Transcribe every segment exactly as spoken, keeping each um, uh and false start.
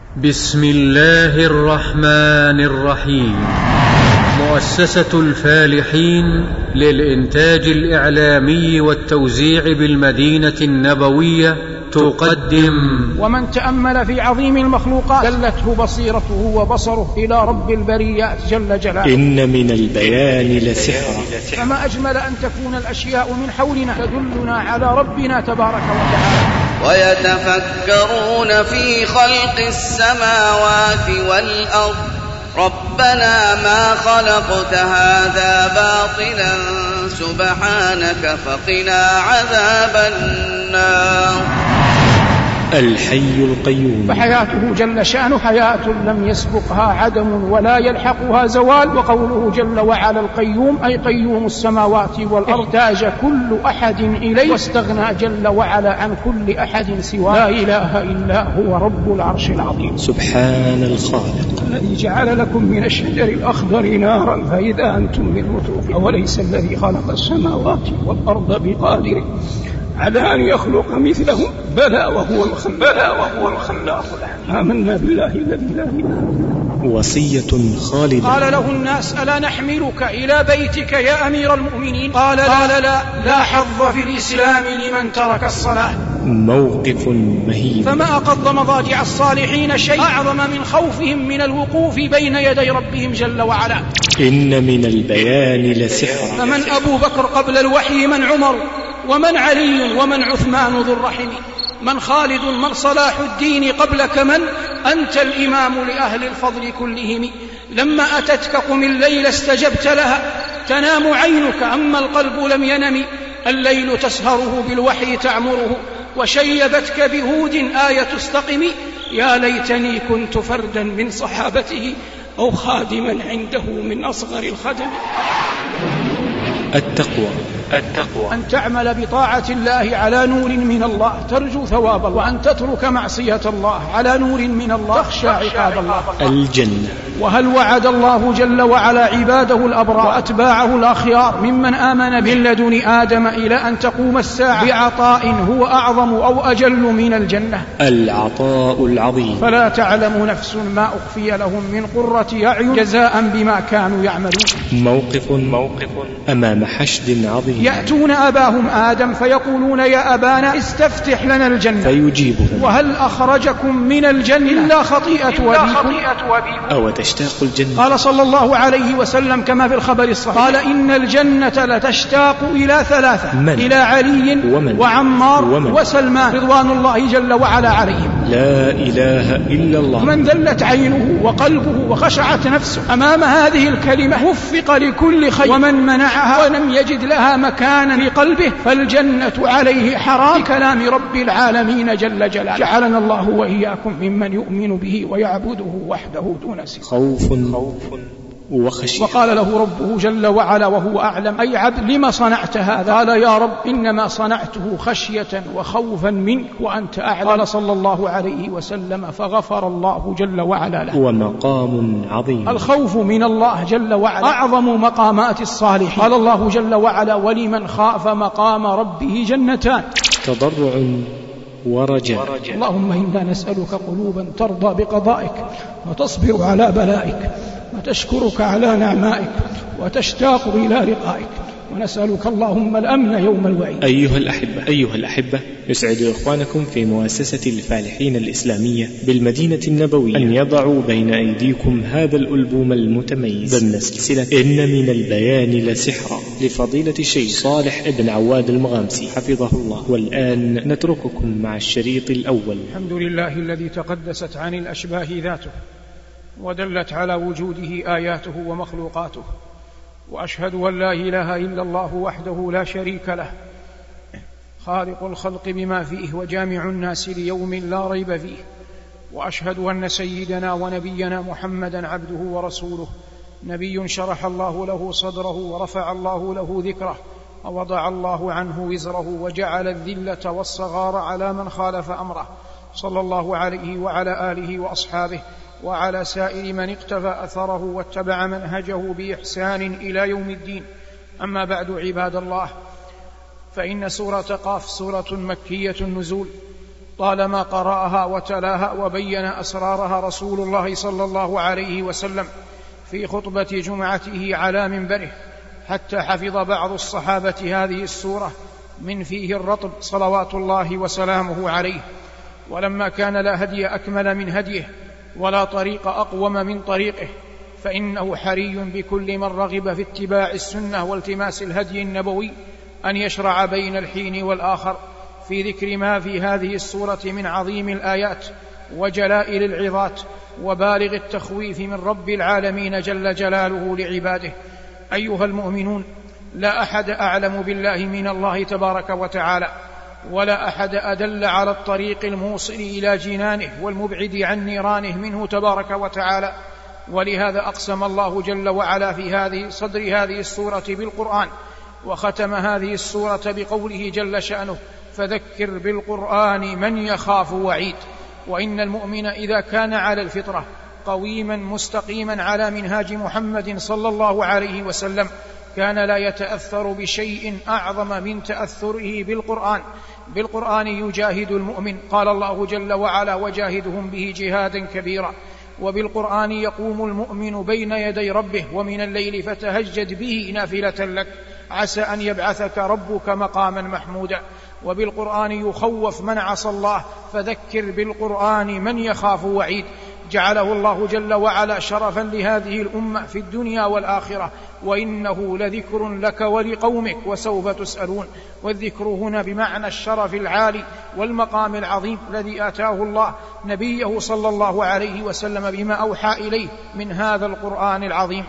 بسم الله الرحمن الرحيم. مؤسسة الفالحين للإنتاج الإعلامي والتوزيع بالمدينة النبوية تقدم: ومن تأمل في عظيم المخلوقات دلته بصيرته وبصره إلى رب البريات جل جلاله. إن من البيان لسحرا. فما أجمل أن تكون الأشياء من حولنا تدلنا على ربنا تبارك وتعالى. ويتفكرون في خلق السماوات والأرض ربنا ما خلقت هذا باطلا سبحانك فقنا عذاب النار. الحي القيوم. فحياته جل شأنه حياة لم يسبقها عدم ولا يلحقها زوال. وقوله جل وعلا القيوم أي قيوم السماوات والأرض احتاج كل أحد إليه واستغنى جل وعلا عن كل أحد سواه. لا إله إلا هو رب العرش العظيم. سبحان الخالق الذي جعل لكم من الشجر الأخضر نارا فإذا أنتم منه توقدون. أوليس الذي خلق السماوات والأرض بقادر على أن يخلق مثلهم بلى وهو الخلاق الخلاق آمنا بالله الذي لا إله. وصية خالدة. قال له الناس: ألا نحملك إلى بيتك يا أمير المؤمنين؟ قال: لا لا لا, لا حظ في الإسلام لمن ترك الصلاة. موقف مهيب. فما أقض مضاجع الصالحين شيء أعظم من خوفهم من الوقوف بين يدي ربهم جل وعلا. إن من البيان لسحرا. فمن أبو بكر قبل الوحي؟ من عمر؟ ومن علي؟ ومن عثمان ذو الرحم؟ من خالد؟ من صلاح الدين قبلك؟ من أنت الإمام لأهل الفضل كلهم. لما أتتك قم الليل استجبت لها تنام عينك أما القلب لم ينم. الليل تسهره بالوحي تعمره وشيبتك بهود آية استقم. يا ليتني كنت فردا من صحابته أو خادما عنده من أصغر الخدم. التقوى. التقوى أن تعمل بطاعة الله على نور من الله ترجو ثواب الله، وأن تترك معصية الله على نور من الله تخشى عقاب الله. الجنة. وهل وعد الله جل وعلا عباده الأبرار وأتباعه الأخيار ممن آمن من لدن آدم إلى أن تقوم الساعة بعطاء هو أعظم أو أجل من الجنة؟ العطاء العظيم. فلا تعلم نفس ما أخفي لهم من قرة أعين جزاء بما كانوا يعملون. موقف موقف أمام حشد عظيم. يأتون أباهم آدم فيقولون: يا أبانا استفتح لنا الجنة. فيجيبهم: وهل أخرجكم من الجنة إلا خطيئة أبيكم؟ أو تشتاق الجنة؟ قال صلى الله عليه وسلم كما في الخبر الصحيح: قال إن الجنة لتشتاق إلى ثلاثة: من؟ إلى علي ومن؟ وعمار ومن؟ وسلمان رضوان الله جل وعلا عليهم. لا إله إلا الله. من ذلت عينه وقلبه وخشعت نفسه أمام هذه الكلمة وفق لكل خير، ومن منعها ولم يجد لها مكانا في قلبه فالجنة عليه حرام. كلام رب العالمين جل جلاله. جعلنا الله وإياكم ممن يؤمن به ويعبده وحده دون سواه. خوف وخشية. وقال له ربه جل وعلا وهو أعلم: أي عبد لما صنعت هذا؟ قال: يا رب إنما صنعته خشية وخوفا منك وأنت أعلم. قال صلى الله عليه وسلم: فغفر الله جل وعلا له. ومقام عظيم. الخوف من الله جل وعلا أعظم مقامات الصالحين. قال الله جل وعلا: ولمن خاف مقام ربه جنتان. تضرع ورجاء. اللهم إنا نسألك قلوبا ترضى بقضائك وتصبر على بلائك وتشكرك على نعمائك وتشتاق إلى لقائك، ونسألك اللهم الأمن يوم الوعيد. أيها الأحبة أيها الأحبة يسعد إخوانكم في مؤسسة الفالحين الإسلامية بالمدينة النبوية أن يضعوا بين أيديكم هذا الألبوم المتميز ضمن سلسلة إن من البيان لسحرا لفضيلة الشيخ صالح ابن عواد المغامسي حفظه الله. والآن نترككم مع الشريط الأول. الحمد لله الذي تقدست عن الأشباه ذاته ودلت على وجوده آياته ومخلوقاته، وأشهد أن لا إله إلا الله وحده لا شريك له خالق الخلق بما فيه وجامع الناس ليوم لا ريب فيه. وأشهد أن سيدنا ونبينا محمدا عبده ورسوله، نبي شرح الله له صدره ورفع الله له ذكره ووضع الله عنه وزره وجعل الذلة والصغار على من خالف أمره، صلى الله عليه وعلى آله وأصحابه وعلى سائر من اقتفى أثره واتبع منهجه بإحسان إلى يوم الدين. أما بعد عباد الله، فإن سورة قاف سورة مكية النزول طالما قرأها وتلاها وبين أسرارها رسول الله صلى الله عليه وسلم في خطبة جمعته على منبره، حتى حفظ بعض الصحابة هذه السورة من فيه الرطب صلوات الله وسلامه عليه. ولما كان لا هدي أكمل من هديه ولا طريق أقوم من طريقه، فإنه حري بكل من رغب في اتباع السنة والتماس الهدي النبوي أن يشرع بين الحين والآخر في ذكر ما في هذه السورة من عظيم الآيات وجلائل العظات وبالغ التخويف من رب العالمين جل جلاله لعباده. أيها المؤمنون، لا أحد أعلم بالله من الله تبارك وتعالى، ولا أحد أدل على الطريق الموصل إلى جنانه والمبعد عن نيرانه منه تبارك وتعالى. ولهذا أقسم الله جل وعلا في هذه صدر هذه السورة بالقرآن، وختم هذه السورة بقوله جل شأنه: فذكر بالقرآن من يخاف وعيد. وإن المؤمن إذا كان على الفطرة قويما مستقيما على منهاج محمد صلى الله عليه وسلم كان لا يتأثر بشيء أعظم من تأثره بالقرآن. بالقرآن يجاهد المؤمن، قال الله جل وعلا: وجاهدهم به جهادا كبيرا. وبالقرآن يقوم المؤمن بين يدي ربه: ومن الليل فتهجد به نافلة لك عسى أن يبعثك ربك مقاما محمودا. وبالقرآن يخوف من عصى الله: فذكر بالقرآن من يخاف وعيد. جعله الله جل وعلا شرفا لهذه الأمة في الدنيا والآخرة، وإنه لذكر لك ولقومك وسوف تسألون. والذكر هنا بمعنى الشرف العالي والمقام العظيم الذي آتاه الله نبيه صلى الله عليه وسلم بما أوحى إليه من هذا القرآن العظيم.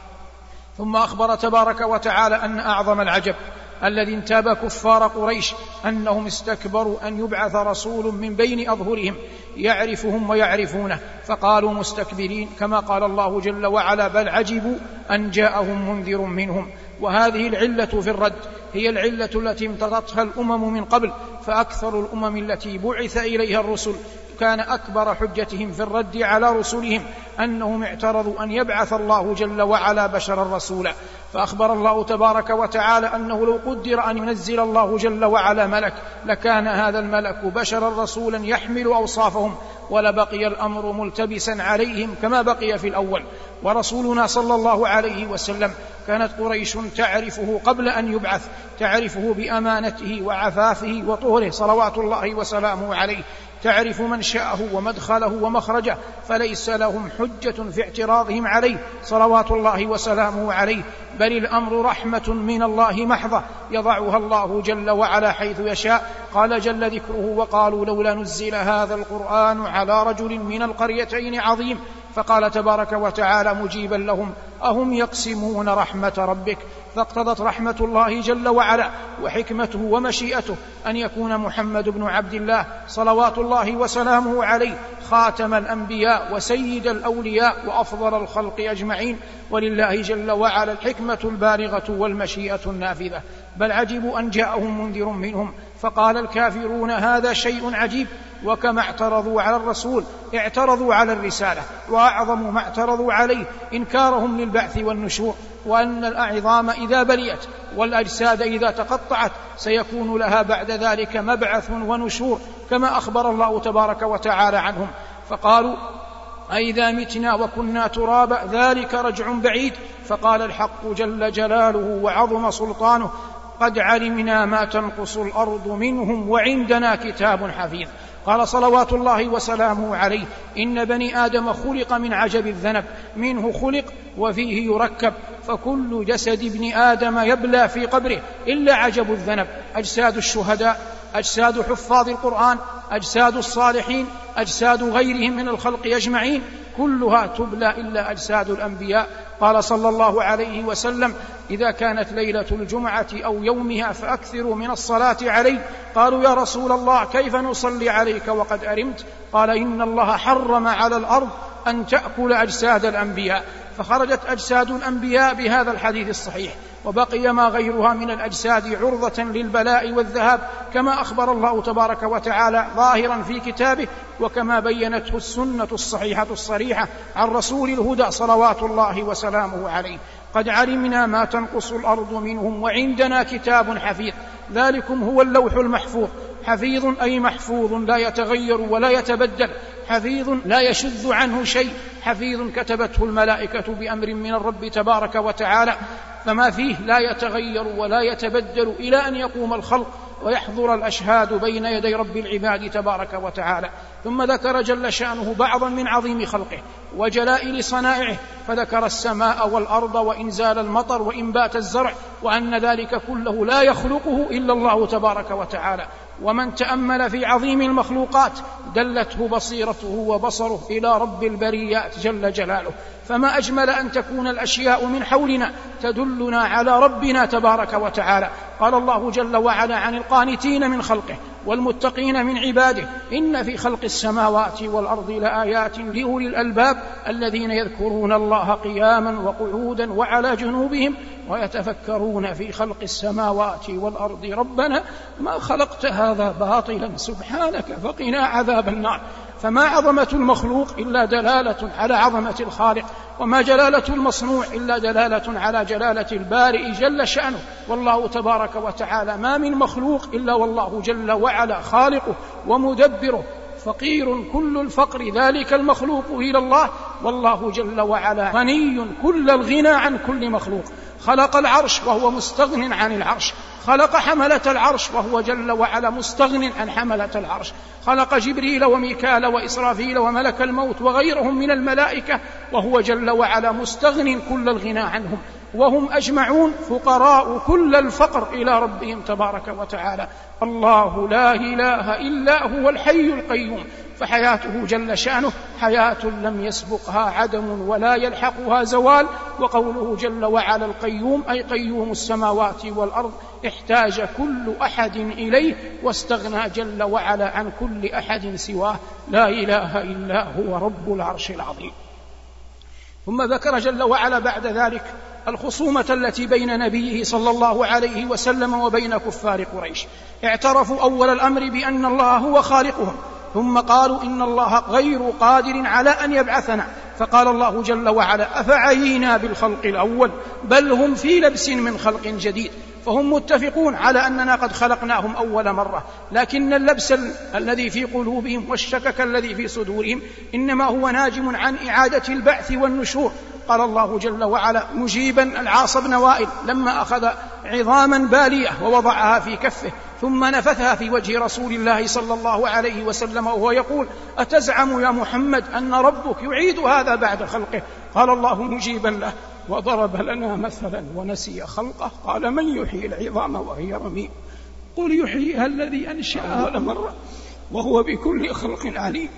ثم أخبر تبارك وتعالى أن أعظم العجب الذي انتاب كفار قريش أنهم استكبروا أن يبعث رسول من بين أظهرهم يعرفهم ويعرفونه، فقالوا مستكبرين، كما قال الله جل وعلا: بل عجبوا أن جاءهم منذر منهم. وهذه العلة في الرد هي العلة التي امتطتها الأمم من قبل، فأكثر الأمم التي بعث إليها الرسل كان أكبر حجتهم في الرد على رسلهم أنهم اعترضوا أن يبعث الله جل وعلا بشرا رسولا. فأخبر الله تبارك وتعالى أنه لو قدر أن ينزل الله جل وعلا ملك لكان هذا الملك بشرا رسولا يحمل أوصافهم، ولبقي الأمر ملتبسا عليهم كما بقي في الأول. ورسولنا صلى الله عليه وسلم كانت قريش تعرفه قبل أن يبعث، تعرفه بأمانته وعفافه وطهره صلوات الله وسلامه عليه، تعرف منشأه ومدخله ومخرجه، فليس لهم حجة في اعتراضهم عليه صلوات الله وسلامه عليه، بل الأمر رحمة من الله محضة يضعها الله جل وعلا حيث يشاء. قال جل ذكره: وقالوا لولا نزل هذا القرآن على رجل من القريتين عظيم. فقال تبارك وتعالى مجيبا لهم: أهم يقسمون رحمة ربك؟ فاقتضت رحمة الله جل وعلا وحكمته ومشيئته أن يكون محمد بن عبد الله صلوات الله وسلامه عليه خاتم الأنبياء وسيد الأولياء وأفضل الخلق أجمعين، ولله جل وعلا الحكمة البالغة والمشيئة النافذة. بل عجبوا أن جاءهم منذر منهم، فقال الكافرون: هذا شيء عجيب. وكما اعترضوا على الرسول اعترضوا على الرسالة، وأعظم ما اعترضوا عليه إنكارهم للبعث والنشور، وأن الأعظام إذا بليت والأجساد إذا تقطعت سيكون لها بعد ذلك مبعث ونشور، كما أخبر الله تبارك وتعالى عنهم. فقالوا: أئذا متنا وكنا ترابا ذلك رجع بعيد. فقال الحق جل جلاله وعظم سلطانه: قد علمنا ما تنقص الأرض منهم وعندنا كتاب حفيظ. قال صلوات الله وسلامه عليه: إن بني آدم خلق من عجب الذنب، منه خلق وفيه يركب، فكل جسد ابن آدم يبلى في قبره إلا عجب الذنب. أجساد الشهداء، أجساد حفاظ القرآن، أجساد الصالحين، أجساد غيرهم من الخلق أجمعين كلها تبلى إلا أجساد الأنبياء. قال صلى الله عليه وسلم: إذا كانت ليلة الجمعة أو يومها فأكثروا من الصلاة علي. قالوا: يا رسول الله كيف نصلي عليك وقد أرمت؟ قال: إن الله حرم على الأرض أن تأكل أجساد الأنبياء. فخرجت أجساد الأنبياء بهذا الحديث الصحيح، وبقي ما غيرها من الأجساد عرضة للبلاء والذهاب، كما أخبر الله تبارك وتعالى ظاهرا في كتابه، وكما بينته السنة الصحيحة الصريحة عن رسول الهدى صلوات الله وسلامه عليه: قد علمنا ما تنقص الأرض منهم وعندنا كتاب حفيظ. ذلكم هو اللوح المحفوظ، حفيظ أي محفوظ لا يتغير ولا يتبدل، حفيظ لا يشذ عنه شيء، حفيظ كتبته الملائكة بأمر من الرب تبارك وتعالى، فما فيه لا يتغير ولا يتبدل إلى أن يقوم الخلق ويحضر الأشهاد بين يدي رب العباد تبارك وتعالى. ثم ذكر جل شأنه بعضا من عظيم خلقه وجلائل صنائعه، فذكر السماء والأرض وإنزال المطر وإنبات الزرع، وأن ذلك كله لا يخلقه إلا الله تبارك وتعالى. ومن تأمل في عظيم المخلوقات دلته بصيرته وبصره إلى رب البريات جل جلاله. فما أجمل أن تكون الأشياء من حولنا تدلنا على ربنا تبارك وتعالى. قال الله جل وعلا عن القانتين من خلقه والمتقين من عباده: إن في خلق السماوات والأرض لآيات لأولي الألباب الذين يذكرون الله قياما وقعودا وعلى جنوبهم ويتفكرون في خلق السماوات والأرض ربنا ما خلقت هذا باطلا سبحانك فقنا عذاب النار. فما عظمة المخلوق إلا دلالة على عظمة الخالق، وما جلالة المصنوع إلا دلالة على جلالة البارئ جل شأنه. والله تبارك وتعالى ما من مخلوق إلا والله جل وعلا خالقه ومدبره، فقير كل الفقر ذلك المخلوق إلى الله، والله جل وعلا غني كل الغنى عن كل مخلوق. خلق العرش وهو مستغن عن العرش، خلق حملة العرش وهو جل وعلا مستغن عن حملة العرش، خلق جبريل وميكال وإسرافيل وملك الموت وغيرهم من الملائكة وهو جل وعلا مستغن كل الغنى عنهم، وهم أجمعون فقراء كل الفقر إلى ربهم تبارك وتعالى. الله لا إله إلا هو الحي القيوم، فحياته جل شأنه حياة لم يسبقها عدم ولا يلحقها زوال. وقوله جل وعلا القيوم أي قيوم السماوات والأرض، احتاج كل أحد إليه واستغنى جل وعلا عن كل أحد سواه، لا إله إلا هو رب العرش العظيم. ثم ذكر جل وعلا بعد ذلك الخصومة التي بين نبيه صلى الله عليه وسلم وبين كفار قريش. اعترفوا أول الأمر بأن الله هو خالقهم، ثم قالوا إن الله غير قادر على أن يبعثنا، فقال الله جل وعلا: أفعينا بالخلق الأول بل هم في لبس من خلق جديد. فهم متفقون على أننا قد خلقناهم أول مرة، لكن اللبس الذي في قلوبهم والشكك الذي في صدورهم إنما هو ناجم عن إعادة البعث والنشور. قال الله جل وعلا مجيبا العاص بن وائل لما أخذ عظاما بالية ووضعها في كفه ثم نفثها في وجه رسول الله صلى الله عليه وسلم وهو يقول: أتزعم يا محمد أن ربك يعيد هذا بعد خلقه؟ قال الله مجيبا له: وضرب لنا مثلا ونسي خلقه قال: من يحيي العظام وهي رميم؟ قل يحييها الذي أنشأها أول مرة وهو بكل خلق عليم.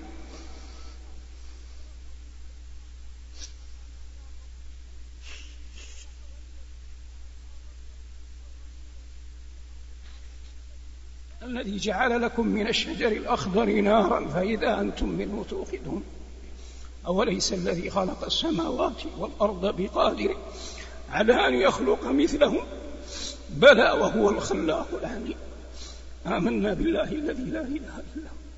الذي جعل لكم من الشجر الأخضر نارا فإذا أنتم منه توقدون، أوليس الذي خلق السماوات والأرض بقادر على أن يخلق مثلهم؟ بلى وهو الخلاق العليم. آمنا بالله الذي لا إله إلا هو.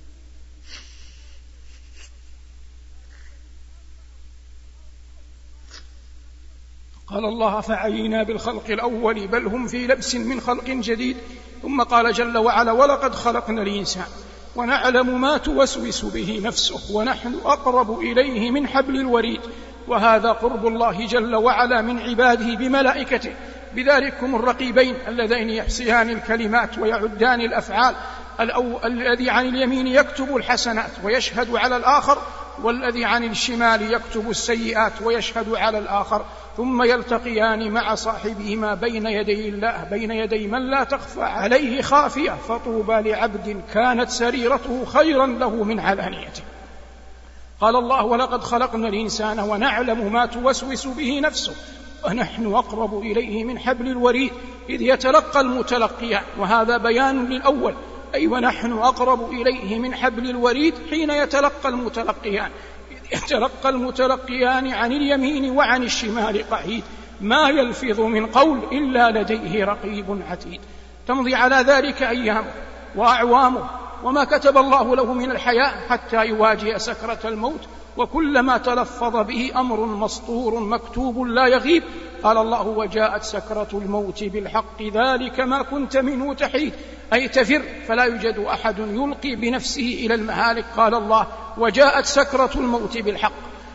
قال الله: فعينا بالخلق الأول بل هم في لبس من خلق جديد. ثم قال جل وعلا: ولقد خلقنا الإنسان ونعلم ما توسوس به نفسه ونحن أقرب إليه من حبل الوريد. وهذا قرب الله جل وعلا من عباده بملائكته، بذلكم الرقيبين اللذين يحصيان الكلمات ويعدان الأفعال، الذي عن اليمين يكتب الحسنات ويشهد على الآخر، والذي عن الشمال يكتب السيئات ويشهد على الآخر، ثم يلتقيان مع صاحبهما بين يدي الله بين يدي من لا تخفى عليه خافية، فطوبى لعبد كانت سريرته خيرا له من علانيته. قال الله: ولقد خلقنا الإنسان ونعلم ما توسوس به نفسه ونحن أقرب إليه من حبل الوريد إذ يتلقى المتلقيان. وهذا بيان للأول، أي ونحن أقرب إليه من حبل الوريد حين يتلقى المتلقيان، يتلقى المتلقيان عن اليمين وعن الشمال قعيد، ما يلفظ من قول إلا لديه رقيب عتيد. تمضي على ذلك أيامه وأعوامه وما كتب الله له من الحياة حتى يواجه سكرة الموت، وكلما تلفظ به أمر مسطور مكتوب لا يغيب. قال الله: وجاءت سكرة الموت بالحق ذلك ما كنت منه تحيد، أي تفر فلا يوجد أحد يلقي بنفسه إلى المهالك. قال الله: وجاءت سكرة الموت بالحق.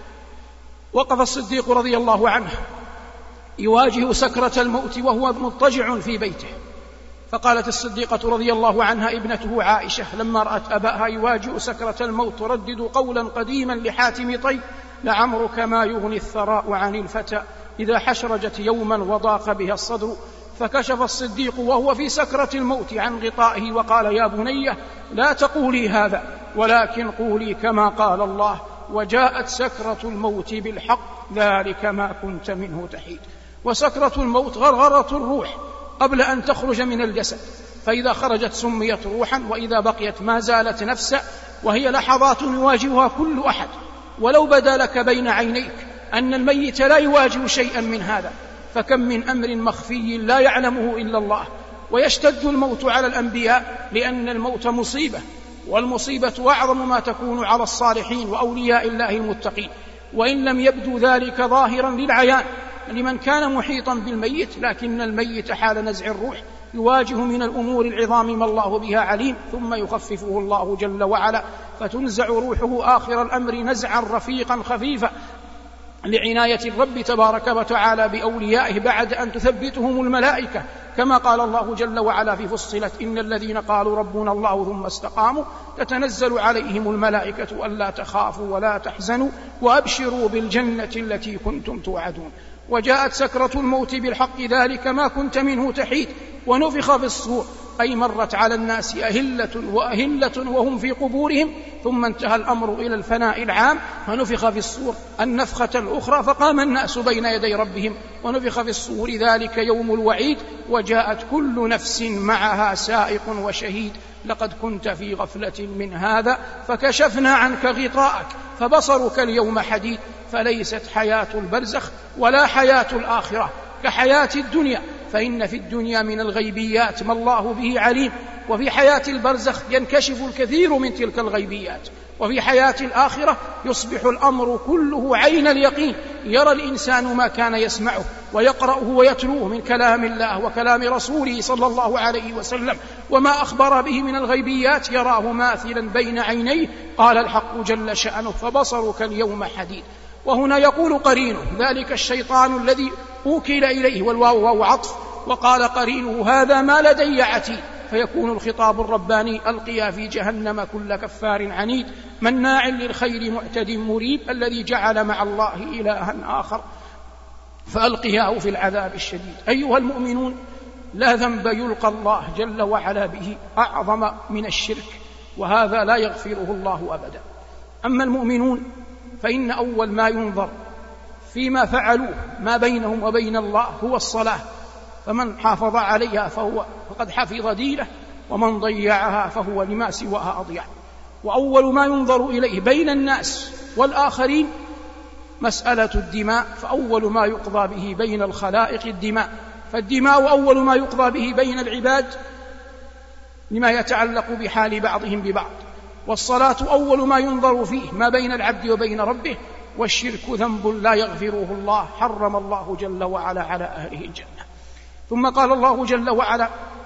وقف الصديق رضي الله عنه يواجه سكرة الموت وهو مضطجع في بيته، فقالت الصديقة رضي الله عنها ابنته عائشة لما رأت أباها يواجه سكرة الموت تردد قولا قديما لحاتم طي: لعمرك ما يغني الثراء عن الفتى إذا حشرجت يوما وضاق بها الصدر. فكشف الصديق وهو في سكرة الموت عن غطائه وقال: يا بني لا تقولي هذا، ولكن قولي كما قال الله: وجاءت سكرة الموت بالحق ذلك ما كنت منه تحيد. وسكرة الموت غرغرة الروح قبل أن تخرج من الجسد، فإذا خرجت سميت روحا، وإذا بقيت ما زالت نفسا، وهي لحظات يواجهها كل أحد. ولو بدا لك بين عينيك أن الميت لا يواجه شيئا من هذا، فكم من أمر مخفي لا يعلمه إلا الله. ويشتد الموت على الأنبياء لأن الموت مصيبة، والمصيبة أعظم ما تكون على الصالحين وأولياء الله المتقين، وإن لم يبدو ذلك ظاهرا للعيان لمن كان محيطا بالميت، لكن الميت حال نزع الروح يواجه من الأمور العظام ما الله بها عليم، ثم يخففه الله جل وعلا فتنزع روحه آخر الأمر نزعا رفيقا خفيفا لعناية الرب تبارك وتعالى بأوليائه بعد أن تثبتهم الملائكة، كما قال الله جل وعلا في فصلت: إن الذين قالوا ربنا الله ثم استقاموا تتنزل عليهم الملائكة ألا تخافوا ولا تحزنوا وأبشروا بالجنة التي كنتم توعدون. وجاءت سكرة الموت بالحق ذلك ما كنت منه تحيد. ونفخ في الصور، أي مرت على الناس أهلة وأهلة وهم في قبورهم، ثم انتهى الأمر إلى الفناء العام فنفخ في الصور النفخة الأخرى فقام الناس بين يدي ربهم. ونفخ في الصور ذلك يوم الوعيد، وجاءت كل نفس معها سائق وشهيد. لقد كنت في غفلة من هذا فكشفنا عنك غطاءك فبصرك اليوم حديد. فليست حياة البرزخ ولا حياة الآخرة كحياة الدنيا، فإن في الدنيا من الغيبيات ما الله به عليم، وفي حياة البرزخ ينكشف الكثير من تلك الغيبيات، وفي حياة الآخرة يصبح الأمر كله عين اليقين، يرى الإنسان ما كان يسمعه ويقرأه ويتلوه من كلام الله وكلام رسوله صلى الله عليه وسلم، وما أخبر به من الغيبيات يراه ماثلا بين عينيه. قال الحق جل شأنه: فبصرك اليوم حديد. وهنا يقول قرينه ذلك الشيطان الذي أوكل إليه، والواو واو عطف، وقال قرينه: هذا ما لدي عتيد. فيكون الخطاب الرباني: ألقيا في جهنم كل كفار عنيد مناع للخير معتد مريب الذي جعل مع الله إلها آخر فألقياه في العذاب الشديد. أيها المؤمنون، لا ذنب يلقى الله جل وعلا به أعظم من الشرك، وهذا لا يغفره الله أبدا. أما المؤمنون فإن أول ما ينظر فيما فعلوه ما بينهم وبين الله هو الصلاة، فمن حافظ عليها فهو فقد حفظ دينه، ومن ضيعها فهو لما سواها أضيع. وأول ما ينظر إليه بين الناس والآخرين مسألة الدماء، فأول ما يقضى به بين الخلائق الدماء، فالدماء أول ما يقضى به بين العباد لما يتعلق بحال بعضهم ببعض، والصلاة أول ما ينظر فيه ما بين العبد وبين ربه، والشرك ذنب لا يغفره الله حرم الله جل وعلا على أهله الجنة. ثم قال الله جل وعلا: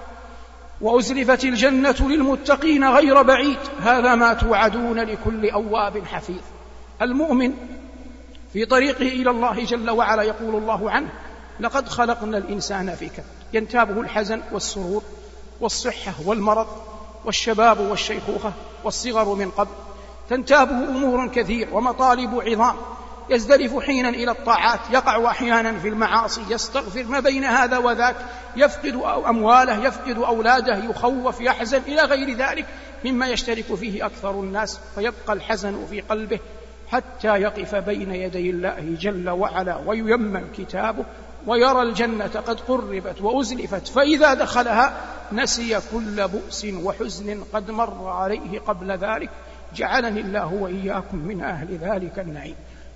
وأزلفت الجنة للمتقين غير بعيد هذا ما توعدون لكل أواب حفيظ. المؤمن في طريقه إلى الله جل وعلا يقول الله عنه: لقد خلقنا الإنسان في كبد، ينتابه الحزن والسرور والصحة والمرض والشباب والشيخوخة والصغر من قبل، تنتابه أمور كثير ومطالب عظام، يزدرف حينا إلى الطاعات، يقع أحيانا في المعاصي، يستغفر ما بين هذا وذاك، يفقد أمواله، يفقد أولاده، يخوف، يحزن إلى غير ذلك مما يشترك فيه أكثر الناس، فيبقى الحزن في قلبه حتى يقف بين يدي الله جل وعلا وييمن كتابه ويرى الجنة قد قربت وأزلفت، فإذا دخلها نسي كل بؤس وحزن قد مر عليه قبل ذلك. جعلني الله وإياكم من أهل ذلك النعيم.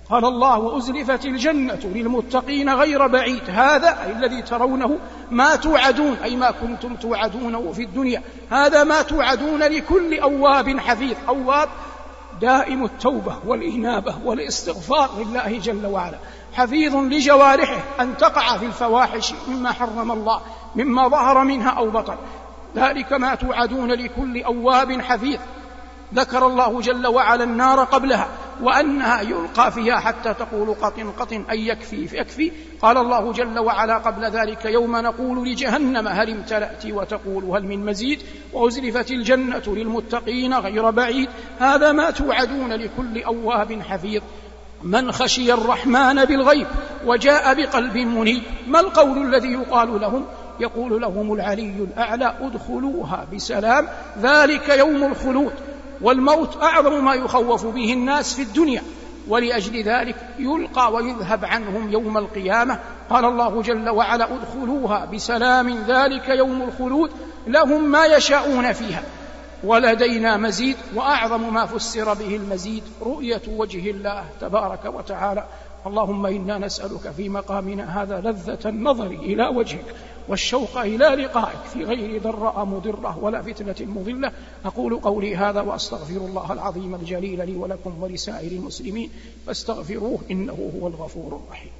قال الله: وأزلفت الجنة للمتقين غير بعيد. هذا أي الذي ترونه ما توعدون، أي ما كنتم توعدونه في الدنيا، هذا ما توعدون لكل أواب حفيظ. أواب دائم التوبة والإنابة والاستغفار لله جل وعلا، حفيظ لجوارحه أن تقع في الفواحش مما حرم الله، مما ظهر منها أو بطن، ذلك ما توعدون لكل أواب حفيظ. ذكر الله جل وعلا النار قبلها وأنها يلقى فيها حتى تقول قطن قطن أي يكفي يكفي. قال الله جل وعلا قبل ذلك: يوم نقول لجهنم هل امتلأت وتقول هل من مزيد. وأزلفت الجنة للمتقين غير بعيد. هذا ما توعدون لكل أواب حفيظ. من خشي الرحمن بالغيب وجاء بقلب منيب. ما القول الذي يقال لهم؟ يقول لهم العلي الأعلى: ادخلوها بسلام، ذلك يوم الخلود. والموت أعظم ما يخوف به الناس في الدنيا، ولأجل ذلك يلقى ويذهب عنهم يوم القيامة. قال الله جل وعلا: ادخلوها بسلام، ذلك يوم الخلود، لهم ما يشاءون فيها ولدينا مزيد. وأعظم ما فسر به المزيد رؤية وجه الله تبارك وتعالى. اللهم إنا نسألك في مقامنا هذا لذة النظر إلى وجهك والشوق إلى لقائك في غير ضراء مضرة ولا فتنة مضلة. أقول قولي هذا وأستغفر الله العظيم الجليل لي ولكم ولسائر المسلمين فاستغفروه إنه هو الغفور الرحيم.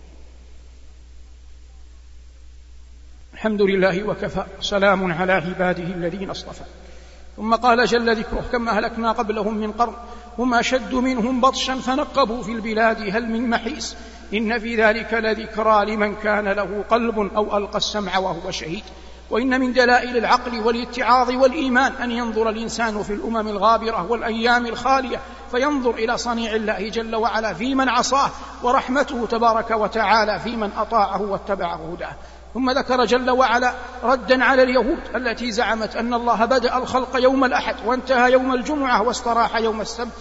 الحمد لله وكفى، سلام على عباده الذين اصطفى. ثم قال جل ذكره: كما أهلكنا قبلهم من قرن هم أشد منهم بطشا فنقبوا في البلاد هل من محيص. إن في ذلك لذكرى لمن كان له قلب أو ألقى السمع وهو شهيد. وإن من دلائل العقل والاتعاظ والإيمان أن ينظر الإنسان في الأمم الغابرة والأيام الخالية فينظر إلى صنيع الله جل وعلا في من عصاه، ورحمته تبارك وتعالى في من أطاعه واتبع هداه. ثم ذكر جل وعلا ردا على اليهود التي زعمت أن الله بدأ الخلق يوم الأحد وانتهى يوم الجمعة واستراح يوم السبت.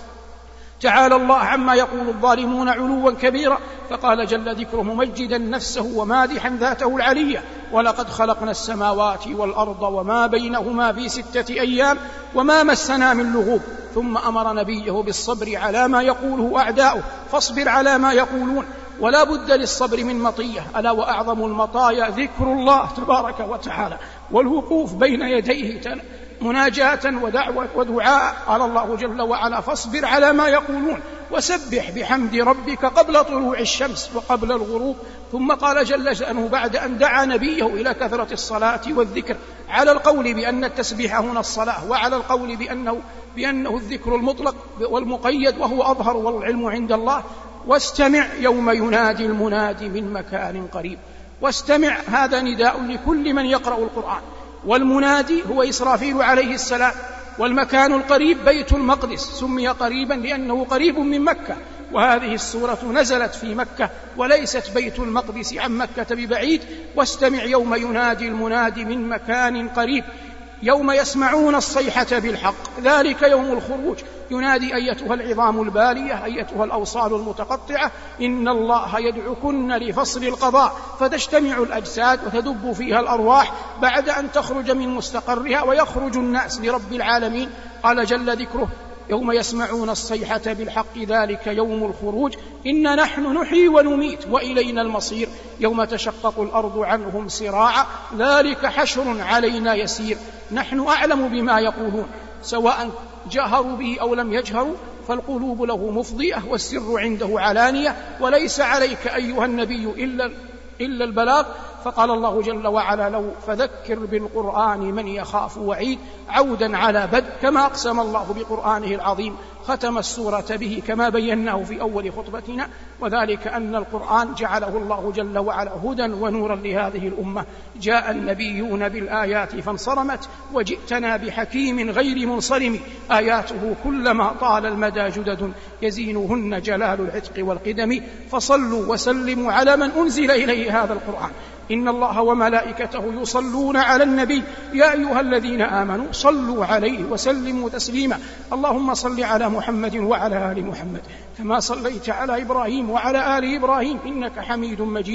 تعالى الله عما يقول الظالمون علوا كبيرا. فقال جل ذكره ممجدا نفسه ومادحا ذاته العلية: ولقد خلقنا السماوات والأرض وما بينهما في ستة أيام وما مسنا من لغوب. ثم أمر نبيه بالصبر على ما يقوله أعداؤه، فاصبر على ما يقولون. ولا بد للصبر من مطية، ألا وأعظم المطايا ذكر الله تبارك وتعالى والوقوف بين يديه مناجاة ودعوة ودعاء. قال الله جل وعلا: فاصبر على ما يقولون وسبح بحمد ربك قبل طلوع الشمس وقبل الغروب. ثم قال جل شأنه بعد أن دعا نبيه إلى كثرة الصلاة والذكر على القول بأن التسبيح هنا الصلاة، وعلى القول بأنه, بأنه الذكر المطلق والمقيد وهو أظهر والعلم عند الله: واستمع يوم ينادي المنادي من مكان قريب. واستمع هذا نداء لكل من يقرأ القرآن، والمنادي هو إسرافيل عليه السلام، والمكان القريب بيت المقدس، سمي قريبا لأنه قريب من مكة، وهذه السورة نزلت في مكة وليست بيت المقدس عن مكة ببعيد. واستمع يوم ينادي المنادي من مكان قريب، يوم يسمعون الصيحة بالحق، ذلك يوم الخروج. ينادي: أيتها العظام البالية، أيتها الأوصال المتقطعة، إن الله يدعوكن لفصل القضاء، فتجتمع الأجساد وتدب فيها الأرواح بعد أن تخرج من مستقرها ويخرج الناس لرب العالمين. قال جل ذكره: يوم يسمعون الصيحة بالحق، ذلك يوم الخروج. إن نحن نحيي ونميت وإلينا المصير. يوم تشقق الأرض عنهم سراعا، ذلك حشر علينا يسير. نحن أعلم بما يقولون، سواء جهروا به أو لم يجهروا، فالقلوب له مفضية والسر عنده علانية، وليس عليك أيها النبي إلا, إلا البلاغ. فقال الله جل وعلا له: فذكر بالقرآن من يخاف وعيد، عودا على بدء، كما أقسم الله بقرآنه العظيم. ختم السورة به كما بيناه في أول خطبتنا، وذلك أن القرآن جعله الله جل وعلا هدى ونورا لهذه الأمة. جاء النبيون بالآيات فانصرمت، وجئتنا بحكيم غير منصرم، آياته كلما طال المدى جدد، يزينهن جلال العتق والقدم. فصلوا وسلموا على من أنزل إليه هذا القرآن. إن الله وملائكته يصلون على النبي، يا أيها الذين آمنوا صلوا عليه وسلموا تسليما. اللهم صل على محمد وعلى آل محمد كما صليت على إبراهيم وعلى آل إبراهيم إنك حميد مجيد.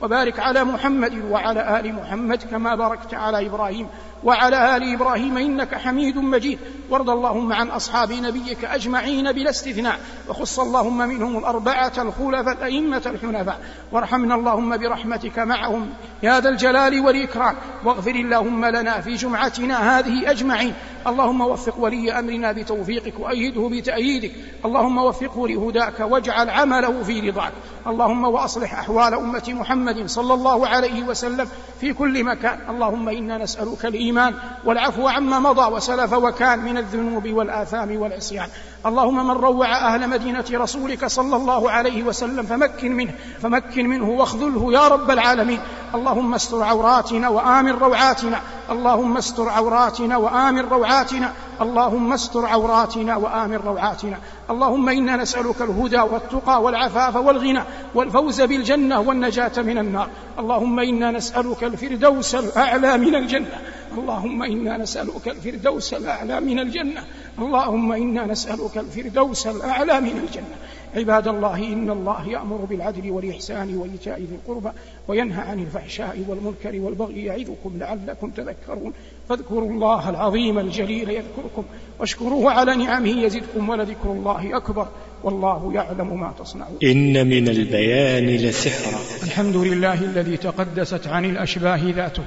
وبارك على محمد وعلى آل محمد كما باركت على إبراهيم وعلى آل إبراهيم إنك حميد مجيد. وارض اللهم عن أصحاب نبيك أجمعين بلا استثناء، وخص اللهم منهم الأربعة الخلفاء الأئمة الحنفاء، وارحمنا اللهم برحمتك معهم يا ذا الجلال والإكرام. واغفر اللهم لنا في جمعتنا هذه أجمعين. اللهم وفق ولي أمرنا بتوفيقك وأيده بتأييدك، اللهم وفقه لهداك واجعل عمله في رضاك. اللهم وأصلح أحوال أمة محمد صلى الله عليه وسلم في كل مكان. اللهم إنا نسألك الإيمان والعفو عما مضى وسلف وكان من الذنوب والآثام والعصيان. اللهم من روع أهل مدينة رسولك صلى الله عليه وسلم فمكن منه فمكن منه واخذله يا رب العالمين. اللهم استر عوراتنا وآمن روعاتنا، اللهم استر عوراتنا وآمن روعاتنا، اللهم استر عوراتنا وآمن روعاتنا. اللهم إنا نسألك الهدى والتقى والعفاف والغنى والفوز بالجنة والنجاة من النار. اللهم إنا نسألك الفردوس الأعلى من الجنة، اللهم إنا نسألك الفردوس الأعلى من الجنة، اللهم إنا نسألك الفردوس الأعلى من الجنة. عباد الله، إن الله يأمر بالعدل والإحسان وإيتاء ذي القربى وينهى عن الفحشاء والمنكر والبغي يعظكم لعلكم تذكرون. فاذكروا الله العظيم الجليل يذكركم واشكروه على نعمه يزدكم ولذكر الله أكبر والله يعلم ما تصنعون. إن من البيان لسحرا. الحمد لله الذي تقدست عن الأشباه ذاته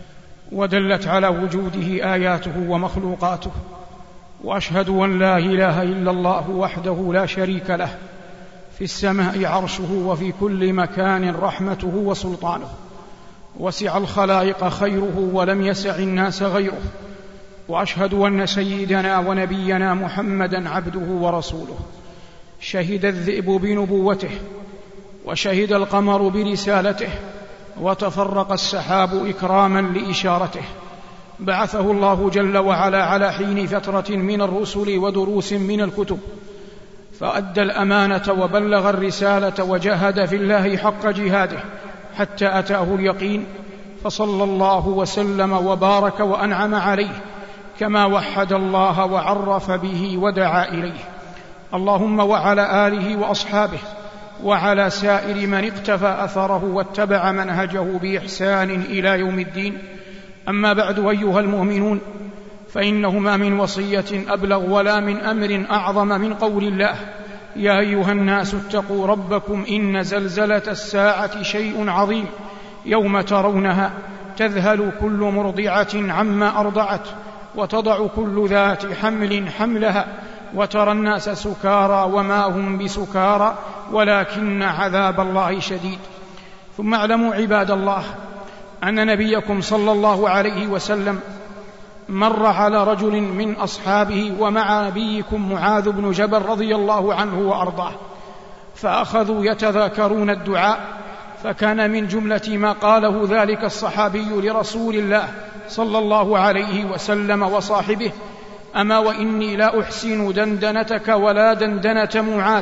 ودلت على وجوده آياته ومخلوقاته، وأشهد أن لا إله إلا الله وحده لا شريك له، في السماء عرشه وفي كل مكان رحمته وسلطانه، وسع الخلائق خيره ولم يسع الناس غيره. وأشهد أن سيدنا ونبينا محمدا عبده ورسوله، شهد الذئب بنبوته وشهد القمر برسالته وتفرق السحاب إكراما لإشارته. بعثه الله جل وعلا على حين فترة من الرسل ودروس من الكتب، فأدى الأمانة وبلغ الرسالة وجاهد في الله حق جهاده حتى أتاه اليقين، فصلى الله وسلم وبارك وأنعم عليه كما وحد الله وعرف به ودعا إليه. اللهم وعلى آله وأصحابه وعلى سائر من اقتفى أثره واتبع منهجه بإحسان إلى يوم الدين. أما بعد، أيها المؤمنون، فإنه ما من وصية أبلغ ولا من أمر أعظم من قول الله: يا أيها الناس اتقوا ربكم إن زلزلة الساعة شيء عظيم، يوم ترونها تذهل كل مرضعة عما أرضعت وتضع كل ذات حمل حملها وترى الناس سكارى وما هم بسكارى ولكن عذاب الله شديد. ثم اعلموا عباد الله أن نبيكم صلى الله عليه وسلم مر على رجل من أصحابه ومع نبيكم معاذ بن جبل رضي الله عنه وأرضاه، فأخذوا يتذاكرون الدعاء، فكان من جملة ما قاله ذلك الصحابي لرسول الله صلى الله عليه وسلم وصاحبه: أما وإني لا أحسن دندنتك ولا دندنة معاذ،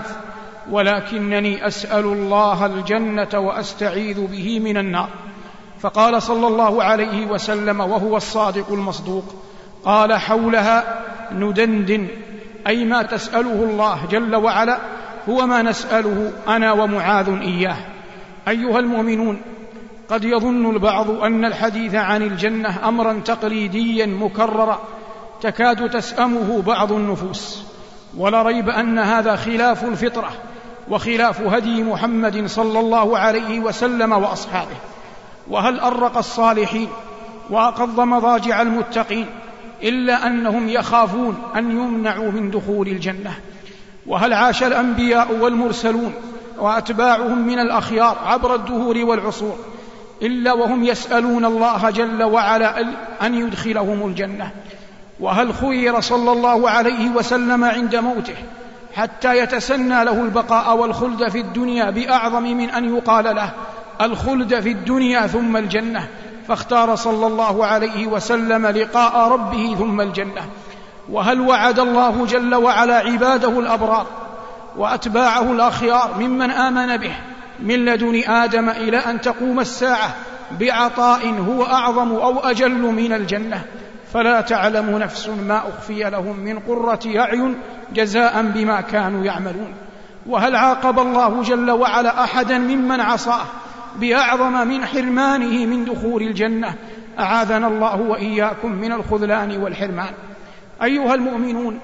ولكنني أسأل الله الجنة وأستعيذ به من النار. فقال صلى الله عليه وسلم وهو الصادق المصدوق: قال حولها ندندن، أي ما تسأله الله جل وعلا هو ما نسأله أنا ومعاذ إياه. أيها المؤمنون، قد يظن البعض أن الحديث عن الجنة أمرا تقليديا مكررا تكاد تسأمه بعض النفوس، ولا ريب أن هذا خلاف الفطرة وخلاف هدي محمد صلى الله عليه وسلم وأصحابه. وهل أرق الصالحين وأقض مضاجع المتقين إلا أنهم يخافون أن يمنعوا من دخول الجنة؟ وهل عاش الأنبياء والمرسلون وأتباعهم من الأخيار عبر الدهور والعصور إلا وهم يسألون الله جل وعلا أن يدخلهم الجنة؟ وهل خير صلى الله عليه وسلم عند موته حتى يتسنى له البقاء والخلد في الدنيا بأعظم من أن يقال له الخلد في الدنيا ثم الجنة؟ فاختار صلى الله عليه وسلم لقاء ربه ثم الجنة. وهل وعد الله جل وعلا عباده الأبرار وأتباعه الأخيار ممن آمن به من لدن آدم إلى أن تقوم الساعة بعطاء هو أعظم أو أجل من الجنة؟ فلا تعلم نفس ما أخفي لهم من قرة أعين جزاء بما كانوا يعملون. وهل عاقب الله جل وعلا أحدا ممن عصاه بأعظم من حرمانه من دخول الجنة. أعاذنا الله وإياكم من الخذلان والحرمان. أيها المؤمنون،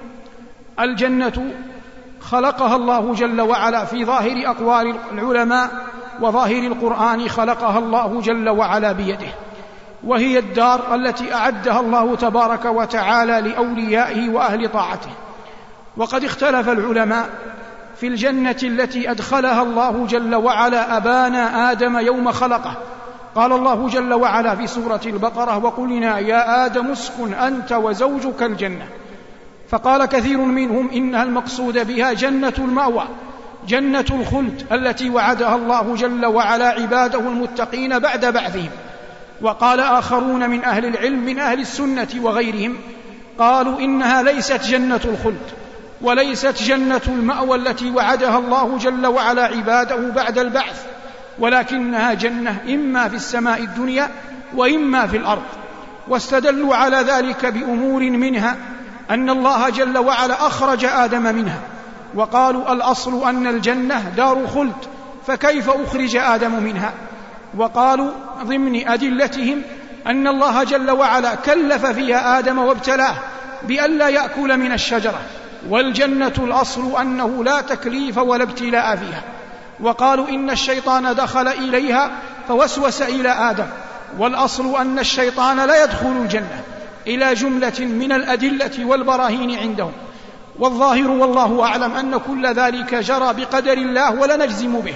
الجنة خلقها الله جل وعلا في ظاهر أقوال العلماء وظاهر القرآن، خلقها الله جل وعلا بيده، وهي الدار التي أعدها الله تبارك وتعالى لأوليائه وأهل طاعته. وقد اختلف العلماء في الجنة التي أدخلها الله جل وعلا أبانا آدم يوم خلقه. قال الله جل وعلا في سورة البقرة: وقلنا يا آدم اسكن أنت وزوجك الجنة. فقال كثير منهم إنها المقصود بها جنة المأوى، جنة الخلد التي وعدها الله جل وعلا عباده المتقين بعد بعثهم. وقال آخرون من أهل العلم من أهل السنة وغيرهم قالوا إنها ليست جنة الخلد وليست جنة المأوى التي وعدها الله جل وعلا عباده بعد البعث، ولكنها جنة إما في السماء الدنيا وإما في الأرض. واستدلوا على ذلك بأمور منها أن الله جل وعلا أخرج آدم منها، وقالوا الأصل أن الجنة دار خلد، فكيف أخرج آدم منها؟ وقالوا ضمن أدلتهم أن الله جل وعلا كلف فيها آدم وابتلاه بألا يأكل من الشجرة، والجنة الأصل أنه لا تكليف ولا ابتلاء فيها. وقالوا إن الشيطان دخل إليها فوسوس إلى آدم، والأصل أن الشيطان لا يدخل الجنة، إلى جملة من الأدلة والبراهين عندهم. والظاهر والله أعلم أن كل ذلك جرى بقدر الله ولا نجزم به،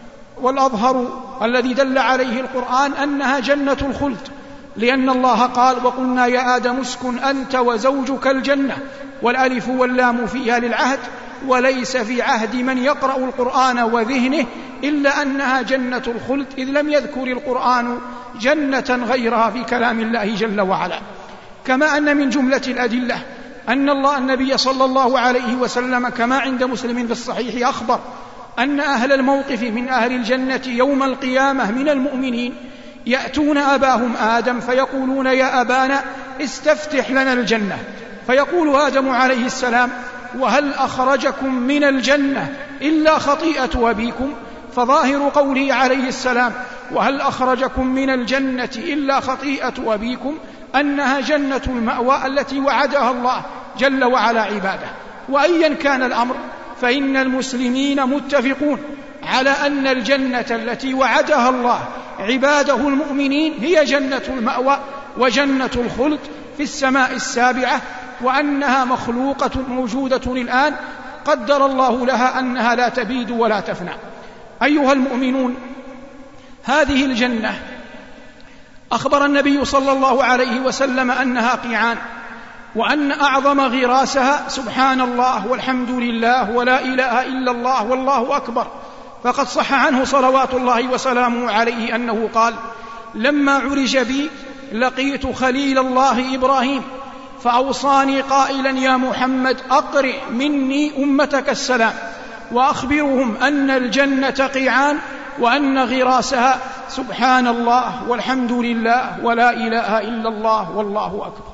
والأظهر الذي دل عليه القرآن أنها جنة الخلد، لأن الله قال: وقلنا يا آدم اسكن أنت وزوجك الجنة، والألف واللام فيها للعهد، وليس في عهد من يقرأ القرآن وذهنه إلا أنها جنة الخلد، إذ لم يذكر القرآن جنة غيرها في كلام الله جل وعلا. كما أن من جملة الأدلة أن الله النبي صلى الله عليه وسلم كما عند مسلم في الصحيح أخبر أن أهل الموقف من أهل الجنة يوم القيامة من المؤمنين يأتون أباهم آدم فيقولون: يا أبانا استفتح لنا الجنة. فيقول آدم عليه السلام: وهل أخرجكم من الجنة إلا خطيئة أبيكم؟ فظاهر قوله عليه السلام: وهل أخرجكم من الجنة إلا خطيئة أبيكم، أنها جنة المأوى التي وعدها الله جل وعلا عباده. وأيا كان الأمر فإن المسلمين متفقون على أن الجنة التي وعدها الله عباده المؤمنين هي جنة المأوى وجنة الخلد في السماء السابعة، وأنها مخلوقة موجودة الآن قدر الله لها أنها لا تبيد ولا تفنى. أيها المؤمنون، هذه الجنة أخبر النبي صلى الله عليه وسلم أنها قيعان، وأن أعظم غراسها سبحان الله والحمد لله ولا إله إلا الله والله أكبر. فقد صح عنه صلوات الله وسلامه عليه أنه قال: لما عرج بي لقيت خليل الله إبراهيم فأوصاني قائلا: يا محمد أقرئ مني أمتك السلام، وأخبرهم أن الجنة قيعان وأن غراسها سبحان الله والحمد لله ولا إله إلا الله والله أكبر.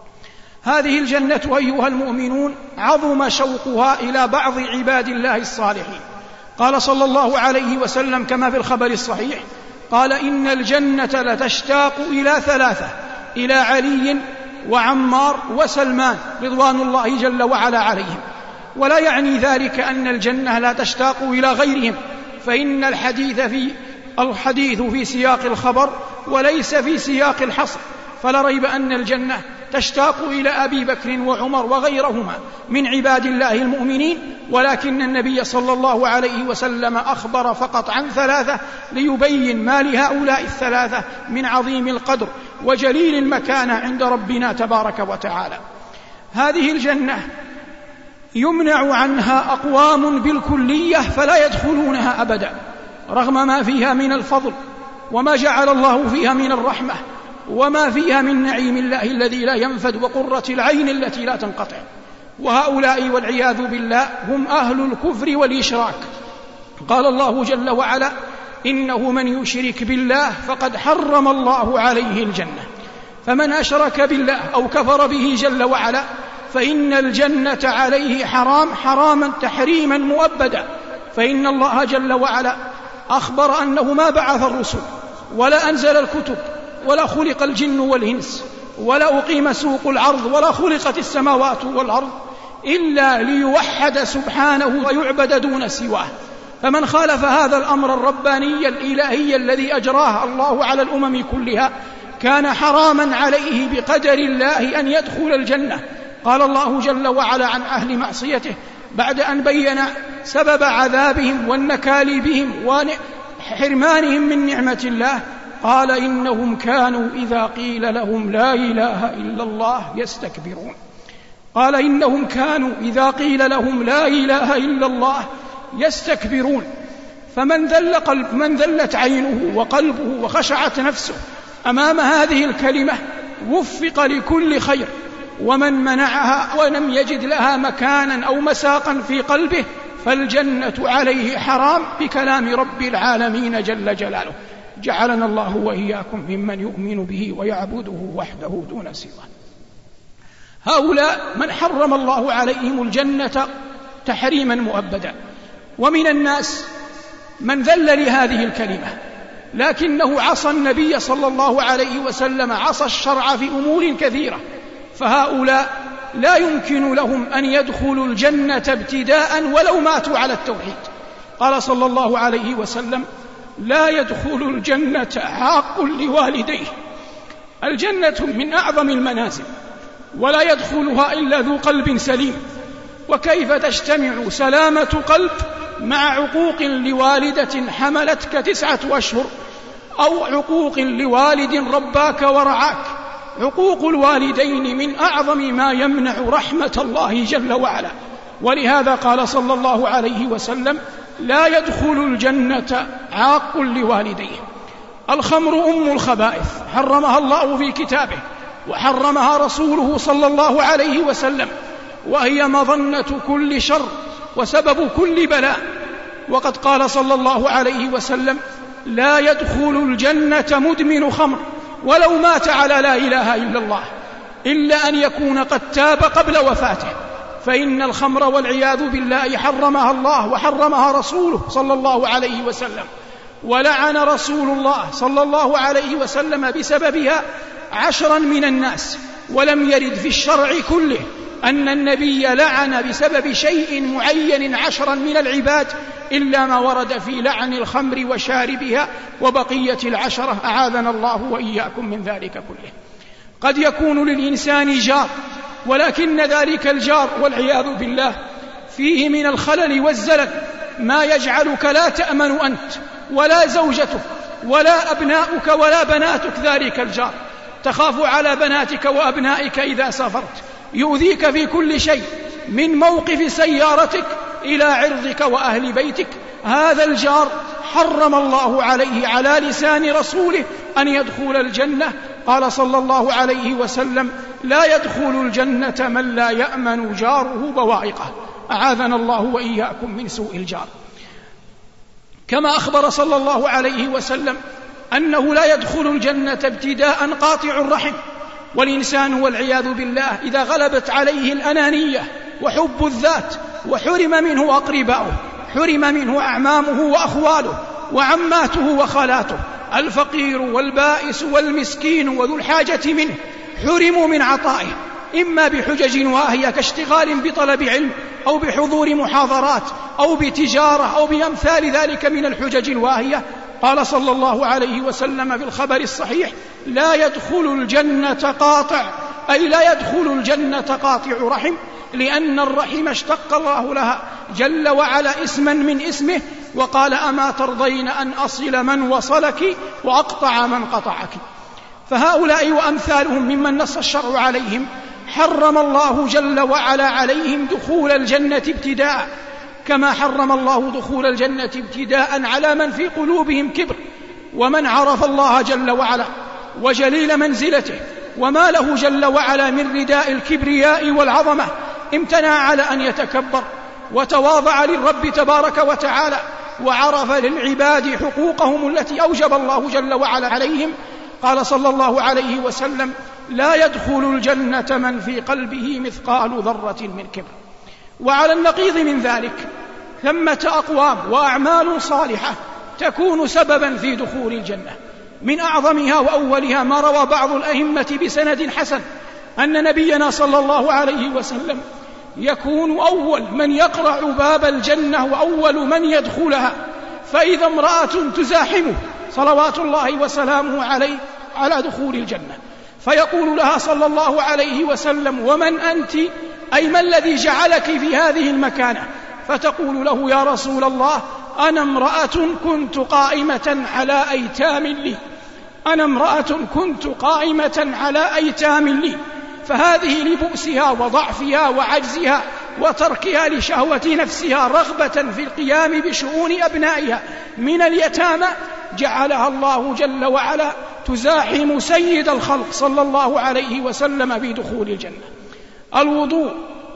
هذه الجنة أيها المؤمنون عظم شوقها إلى بعض عباد الله الصالحين. قال صلى الله عليه وسلم كما في الخبر الصحيح قال: إن الجنة لتشتاق إلى ثلاثة: إلى علي وعمار وسلمان رضوان الله جل وعلا عليهم. ولا يعني ذلك أن الجنة لا تشتاق إلى غيرهم، فإن الحديث في الحديث في سياق الخبر وليس في سياق الحصر، فلا ريب أن الجنة تشتاق إلى أبي بكر وعمر وغيرهما من عباد الله المؤمنين، ولكن النبي صلى الله عليه وسلم أخبر فقط عن ثلاثة ليبين ما لهؤلاء الثلاثة من عظيم القدر وجليل المكانة عند ربنا تبارك وتعالى. هذه الجنة يمنع عنها أقوام بالكلية فلا يدخلونها أبدا، رغم ما فيها من الفضل وما جعل الله فيها من الرحمة وما فيها من نعيم الله الذي لا ينفد وقرة العين التي لا تنقطع. وهؤلاء والعياذ بالله هم أهل الكفر والإشراك. قال الله جل وعلا: إنه من يشرك بالله فقد حرم الله عليه الجنة. فمن أشرك بالله أو كفر به جل وعلا فإن الجنة عليه حرام حراما تحريما مؤبدا، فإن الله جل وعلا أخبر أنه ما بعث الرسل ولا أنزل الكتب ولا خلق الجن والإنس ولا أقيم سوق العرض ولا خلقت السماوات والأرض إلا ليوحد سبحانه ويعبد دون سواه. فمن خالف هذا الأمر الرباني الإلهي الذي أجراه الله على الأمم كلها كان حراما عليه بقدر الله أن يدخل الجنة. قال الله جل وعلا عن أهل معصيته بعد أن بين سبب عذابهم والنكال بهم وحرمانهم من نعمة الله، قال إنهم كانوا إذا قيل لهم لا إله إلا الله يستكبرون. قال إنهم كانوا إذا قيل لهم لا إله إلا الله يستكبرون. فمن ذل قلب من ذلت عينه وقلبه وخشعت نفسه أمام هذه الكلمة وفق لكل خير، ومن منعها ولم يجد لها مكانا أو مساقا في قلبه فالجنة عليه حرام بكلام رب العالمين جل جلاله. جعلنا الله وإياكم ممن يؤمن به ويعبده وحده دون سواه. هؤلاء من حرم الله عليهم الجنة تحريما مؤبدا. ومن الناس من ذل لهذه الكلمة لكنه عصى النبي صلى الله عليه وسلم، عصى الشرع في أمور كثيرة، فهؤلاء لا يمكن لهم أن يدخلوا الجنة ابتداء ولو ماتوا على التوحيد. قال صلى الله عليه وسلم لا يدخل الجنة عاق لوالديه. الجنة من أعظم المنازل ولا يدخلها إلا ذو قلب سليم. وكيف تجتمع سلامة قلب مع عقوق لوالدة حملتك تسعة أشهر أو عقوق لوالد رباك ورعاك؟ عقوق الوالدين من أعظم ما يمنع رحمة الله جل وعلا. ولهذا قال صلى الله عليه وسلم لا يدخل الجنة عاق لوالديه. الخمر أم الخبائث، حرمها الله في كتابه وحرمها رسوله صلى الله عليه وسلم، وهي مظنة كل شر وسبب كل بلاء. وقد قال صلى الله عليه وسلم لا يدخل الجنة مدمن خمر ولو مات على لا إله إلا الله إلا أن يكون قد تاب قبل وفاته، فإن الخمر والعياذ بالله حرمها الله وحرمها رسوله صلى الله عليه وسلم، ولعن رسول الله صلى الله عليه وسلم بسببها عشرا من الناس. ولم يرد في الشرع كله أن النبي لعن بسبب شيء معين عشرا من العباد إلا ما ورد في لعن الخمر وشاربها وبقية العشرة، أعاذنا الله وإياكم من ذلك كله. قد يكون للإنسان جار، ولكن ذلك الجار والعياذ بالله فيه من الخلل والزلل ما يجعلك لا تأمن أنت ولا زوجتك ولا أبناؤك ولا بناتك ذلك الجار. تخاف على بناتك وأبنائك إذا سافرت، يؤذيك في كل شيء من موقف سيارتك إلى عرضك وأهل بيتك. هذا الجار حرم الله عليه على لسان رسوله أن يدخل الجنة. قال صلى الله عليه وسلم لا يدخل الجنة من لا يأمن جاره بوائقه. أعاذنا الله وإياكم من سوء الجار. كما أخبر صلى الله عليه وسلم أنه لا يدخل الجنة ابتداء قاطع الرحم. والإنسان والعياذ بالله إذا غلبت عليه الأنانية وحب الذات وحرم منه أقرباؤه، حرم منه أعمامه وأخواله وعماته وخالاته، الفقير والبائس والمسكين وذو الحاجة منه حرموا من عطائه، إما بحجج واهية كاشتغال بطلب علم أو بحضور محاضرات أو بتجارة أو بأمثال ذلك من الحجج الواهية. قال صلى الله عليه وسلم في الخبر الصحيح لا يدخل الجنة قاطع، أي لا يدخل الجنة قاطع رحم، لأن الرحم اشتق الله لها جل وعلا اسما من اسمه، وقال أما ترضين أن أصل من وصلك وأقطع من قطعك. فهؤلاء وأمثالهم ممن نص الشرع عليهم حرم الله جل وعلا عليهم دخول الجنة ابتداء، كما حرم الله دخول الجنة ابتداء على من في قلوبهم كبر، ومن عرف الله جل وعلا وجليل منزلته وما له جل وعلا من رداء الكبرياء والعظمة امتنع على أن يتكبر وتواضع للرب تبارك وتعالى، وعرف للعباد حقوقهم التي أوجب الله جل وعلا عليهم. قال صلى الله عليه وسلم لا يدخل الجنة من في قلبه مثقال ذرة من كبر. وعلى النقيض من ذلك ثمة أقوام وأعمال صالحة تكون سببا في دخول الجنة. من أعظمها وأولها ما روى بعض الأئمة بسند حسن أن نبينا صلى الله عليه وسلم يكون أول من يقرع باب الجنة وأول من يدخلها، فإذا امرأة تزاحمه صلوات الله وسلامه عليه على دخول الجنة، فيقول لها صلى الله عليه وسلم: ومن أنت؟ أي ما الذي جعلك في هذه المكانة؟ فتقول له: يا رسول الله، أنا امرأة كنت قائمة على أيتام لي أنا امرأة كنت قائمة على أيتام لي فهذه لبؤسها وضعفها وعجزها وتركها لشهوة نفسها رغبة في القيام بشؤون أبنائها من اليتامى جعلها الله جل وعلا تزاحم سيد الخلق صلى الله عليه وسلم بدخول الجنة. الوضوء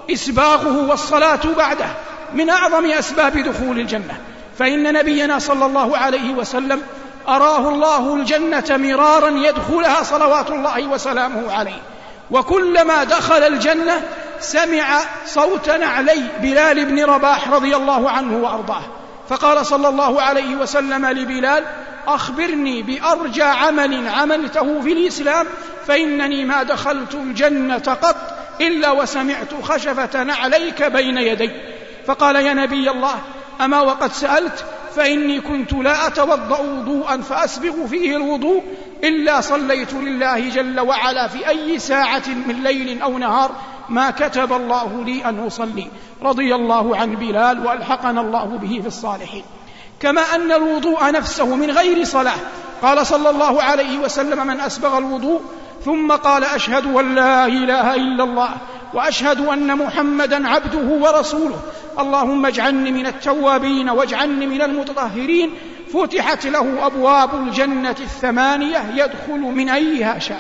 إسباغه والصلاة بعده من أعظم أسباب دخول الجنة، فإن نبينا صلى الله عليه وسلم أراه الله الجنة مرارا يدخلها صلوات الله وسلامه عليه، وكلما دخل الجنة سمع صوت نعلي بلال بن رباح رضي الله عنه وأرضاه، فقال صلى الله عليه وسلم لبلال: أخبرني بأرجى عمل عملته في الإسلام فإنني ما دخلت الجنة قط إلا وسمعت خشفة نعليك بين يدي. فقال: يا نبي الله، أما وقد سألت، فإني كنت لا أتوضأ وضوءا فأسبغ فيه الوضوء إلا صليت لله جل وعلا في أي ساعة من ليل أو نهار ما كتب الله لي أن أصلي. رضي الله عن بلال وألحقنا الله به في الصالحين. كما أن الوضوء نفسه من غير صلاة، قال صلى الله عليه وسلم: من أسبغ الوضوء ثم قال: أشهد أن لا إله إلا الله وأشهد أن محمدا عبده ورسوله اللهم اجعلني من التوابين واجعلني من المتطهرين، فتحت له أبواب الجنة الثمانية يدخل من أيها شاء.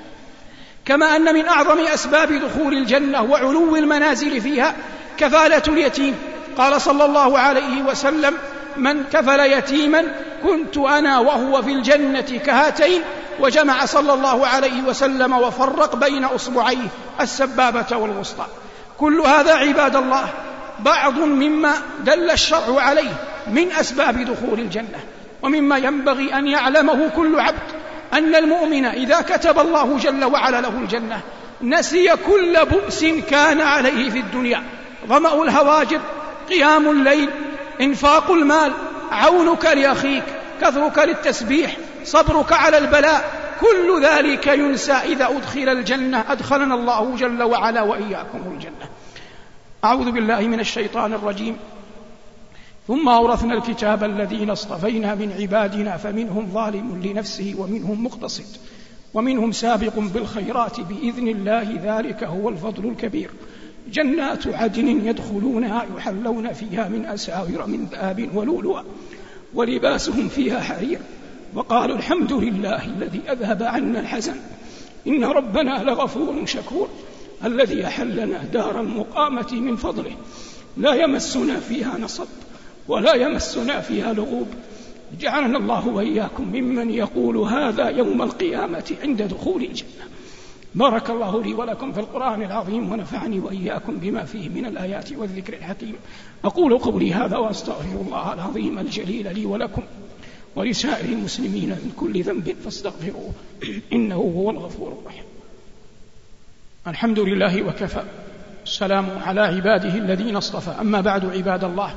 كما أن من أعظم أسباب دخول الجنة وعلو المنازل فيها كفالة اليتيم، قال صلى الله عليه وسلم: من كفل يتيما كنت أنا وهو في الجنة كهاتين، وجمع صلى الله عليه وسلم وفرق بين أصبعيه السبابة والوسطى. كل هذا عباد الله بعض مما دل الشرع عليه من أسباب دخول الجنة، ومما ينبغي أن يعلمه كل عبد أن المؤمن إذا كتب الله جل وعلا له الجنة نسي كل بؤس كان عليه في الدنيا: ظمأ الهواجر، قيام الليل، إنفاق المال، عونك لأخيك، كثرك للتسبيح، صبرك على البلاء، كل ذلك ينسى إذا أدخل الجنة. أدخلنا الله جل وعلا وإياكم الجنة. أعوذ بالله من الشيطان الرجيم. ثم أورثنا الكتاب الذين اصطفينا من عبادنا فمنهم ظالم لنفسه ومنهم مقتصد ومنهم سابق بالخيرات بإذن الله، ذلك هو الفضل الكبير. جنات عدن يدخلونها يحلون فيها من أساور من ذهب ولؤلؤا ولباسهم فيها حرير، وقالوا الحمد لله الذي أذهب عنا الحزن إن ربنا لغفور شكور، الذي أحلنا دار المقامة من فضله لا يمسنا فيها نصب ولا يمسنا فيها لغوب. جعلنا الله وإياكم ممن يقول هذا يوم القيامة عند دخول الجنة. بارك الله لي ولكم في القرآن العظيم ونفعني وإياكم بما فيه من الآيات والذكر الحكيم. أقول قولي هذا وأستغفر الله العظيم الجليل لي ولكم ولسائر المسلمين من كل ذنب فاستغفروه إنه هو الغفور الرحيم. الحمد لله وكفى، السلام على عباده الذين اصطفى. أما بعد عباد الله،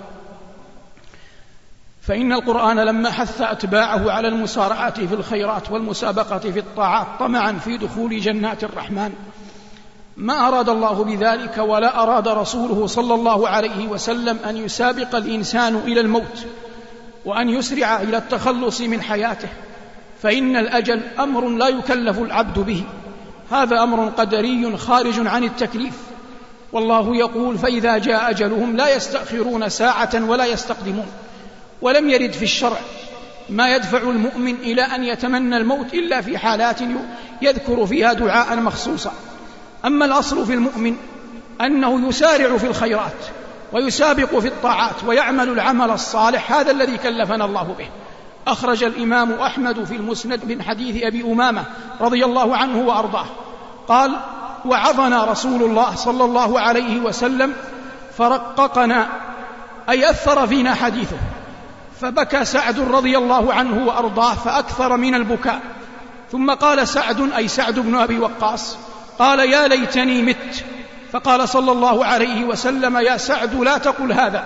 فإن القرآن لما حث أتباعه على المسارعة في الخيرات والمسابقة في الطاعات طمعا في دخول جنات الرحمن ما أراد الله بذلك ولا أراد رسوله صلى الله عليه وسلم أن يسابق الإنسان إلى الموت وأن يسرع إلى التخلص من حياته، فإن الأجل أمر لا يكلف العبد به، هذا أمر قدري خارج عن التكليف. والله يقول: فإذا جاء أجلهم لا يستأخرون ساعة ولا يستقدمون. ولم يرد في الشرع ما يدفع المؤمن إلى أن يتمنى الموت إلا في حالات يذكر فيها دعاء مخصوصا. أما الأصل في المؤمن أنه يسارع في الخيرات ويسابق في الطاعات ويعمل العمل الصالح، هذا الذي كلفنا الله به. أخرج الإمام أحمد في المسند من حديث أبي أمامة رضي الله عنه وأرضاه قال: وعظنا رسول الله صلى الله عليه وسلم فرققنا، أي أثر فينا حديثه، فبكى سعد رضي الله عنه وأرضاه فأكثر من البكاء. ثم قال سعد أي سعد بن أبي وقاص قال يا ليتني مت. فقال صلى الله عليه وسلم يا سعد لا تقل هذا،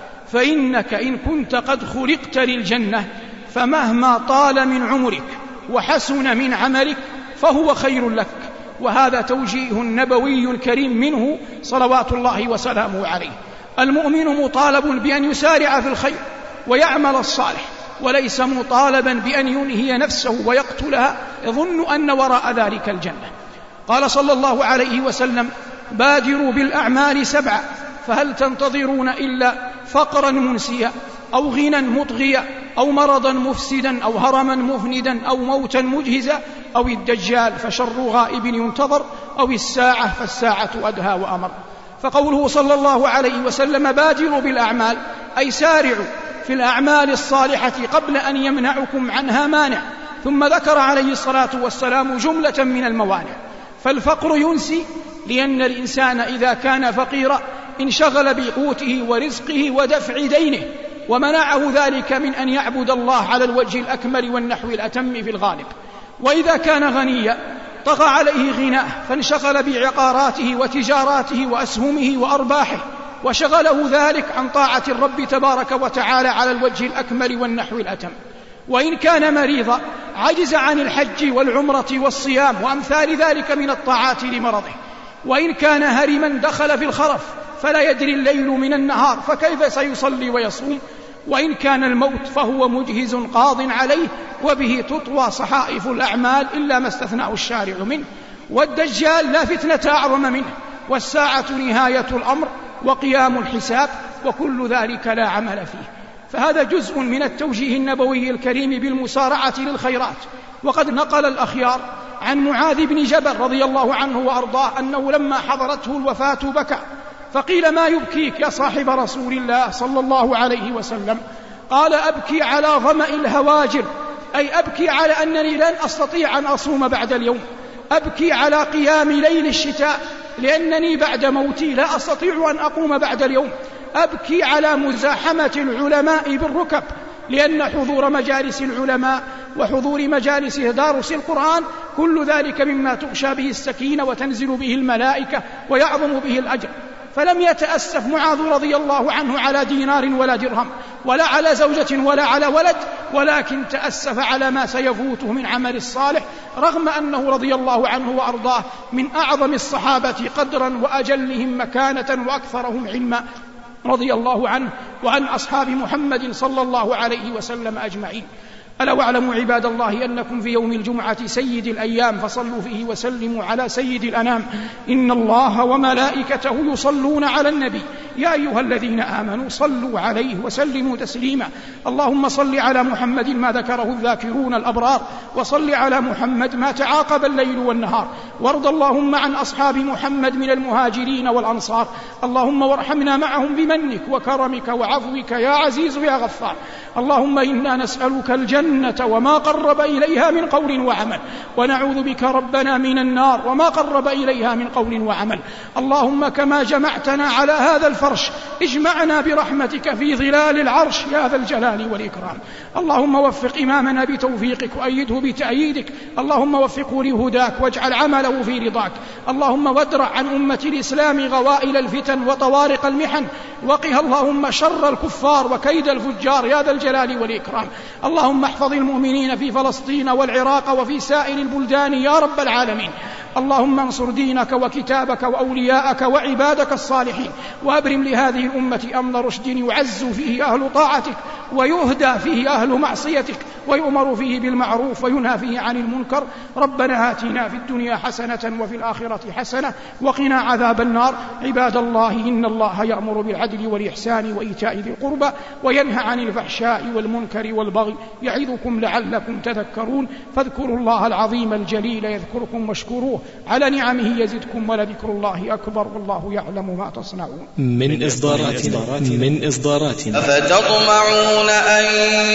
فإنك إن كنت قد خلقت للجنة فمهما طال من عمرك وحسن من عملك فهو خير لك. وهذا توجيه نبوي كريم منه صلوات الله وسلامه عليه. المؤمن مطالب بأن يسارع في الخير ويعمل الصالح، وليس مطالبا بأن ينهي نفسه ويقتلها يظن أن وراء ذلك الجنة. قال صلى الله عليه وسلم بادروا بالأعمال سبعة، فهل تنتظرون إلا فقرا منسيا أو غنى مطغيا أو مرضا مفسدا أو هرما مفندا أو موتا مجهزا أو الدجال فشر غائب ينتظر أو الساعة فالساعة أدهى وأمر. فقوله صلى الله عليه وسلم بادروا بالأعمال أي سارعوا في الأعمال الصالحة قبل أن يمنعكم عنها مانع. ثم ذكر عليه الصلاة والسلام جملة من الموانع. فالفقر ينسي، لأن الإنسان إذا كان فقيرا انشغل بقوته ورزقه ودفع دينه، ومنعه ذلك من أن يعبد الله على الوجه الأكمل والنحو الأتم في الغالب. وإذا كان غنيا طغى عليه غناه فانشغل بعقاراته وتجاراته وأسهمه وأرباحه، وشغله ذلك عن طاعة الرب تبارك وتعالى على الوجه الأكمل والنحو الأتم. وإن كان مريضا عجز عن الحج والعمرة والصيام وأمثال ذلك من الطاعات لمرضه. وإن كان هرما دخل في الخرف فلا يدري الليل من النهار فكيف سيصلي ويصوم. وإن كان الموت فهو مجهز قاض عليه، وبه تطوى صحائف الأعمال إلا ما استثناه الشارع منه. والدجال لا فتنة أعظم منه، والساعة نهاية الأمر وقيام الحساب، وكل ذلك لا عمل فيه. فهذا جزء من التوجيه النبوي الكريم بالمسارعة للخيرات. وقد نقل الأخيار عن معاذ بن جبل رضي الله عنه وأرضاه أنه لما حضرته الوفاة بكى، فقيل ما يبكيك يا صاحب رسول الله صلى الله عليه وسلم؟ قال أبكي على ظمأ الهواجر، أي أبكي على أنني لن أستطيع أن أصوم بعد اليوم، أبكي على قيام ليل الشتاء لأنني بعد موتي لا أستطيع أن أقوم بعد اليوم، أبكي على مزاحمة العلماء بالركب لأن حضور مجالس العلماء وحضور مجالس دارس القرآن كل ذلك مما تغشى به السكينة وتنزل به الملائكة ويعظم به الأجر. فلم يتأسف معاذ رضي الله عنه على دينار ولا درهم ولا على زوجة ولا على ولد، ولكن تأسف على ما سيفوته من عمل الصالح، رغم أنه رضي الله عنه وأرضاه من أعظم الصحابة قدرا وأجلهم مكانة وأكثرهم علما رضي الله عنه وعن أصحاب محمد صلى الله عليه وسلم أجمعين. ألا واعلموا عباد الله أنكم في يوم الجمعة سيد الأيام، فصلوا فيه وسلموا على سيد الأنام. إن الله وملائكته يصلون على النبي يا أيها الذين آمنوا صلوا عليه وسلموا تسليما. اللهم صل على محمد ما ذكره الذاكرون الأبرار، وصل على محمد ما تعاقب الليل والنهار، وارض اللهم عن أصحاب محمد من المهاجرين والأنصار. اللهم وارحمنا معهم بمنك وكرمك وعفوك يا عزيز يا غفار. اللهم إنا نسألك الجنة وما قرب إليها من قول وعمل، ونعوذ بك ربنا من النار وما قرب إليها من قول وعمل. اللهم كما جمعتنا على هذا الفرش اجمعنا برحمتك في ظلال العرش يا ذا الجلال والإكرام. اللهم وفق إمامنا بتوفيقك وأيده بتأييدك. اللهم وفقه لهداك واجعل عمله في رضاك. اللهم وادرع عن أمة الإسلام غوائل الفتن وطوارق المحن، وقها اللهم شر الكفار وكيد الفجار يا ذا الجلال والإكرام. اللهم احفظ المؤمنين في فلسطين والعراق وفي سائر البلدان يا رب العالمين. اللهم انصر دينك وكتابك وأولياءك وعبادك الصالحين، وأبرم لهذه الأمة أمن رشد يعز فيه أهل طاعتك ويهدى فيه أهل معصيتك ويؤمر فيه بالمعروف وينهى فيه عن المنكر. ربنا آتنا في الدنيا حسنة وفي الآخرة حسنة وقنا عذاب النار. عباد الله إن الله يأمر بالعدل والإحسان وإيتاء ذي القربى وينهى عن الفحشاء والمنكر والبغي يعظكم لعلكم تذكرون. فاذكروا الله العظيم الجليل يذكركم واشكروه على نعمه يزدكم ولذكر الله أكبر والله يعلم ما تصنعون. من إصداراتنا من إصداراتنا أفتطمعون أن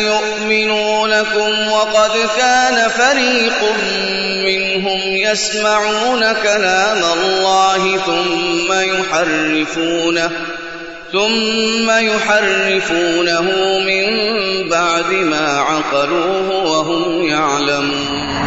يؤمنوا لكم وقد كان فريق منهم يسمعون كلام الله ثم يحرفونه ثم يحرفونه من بعد ما عقلوه وهم يعلمون.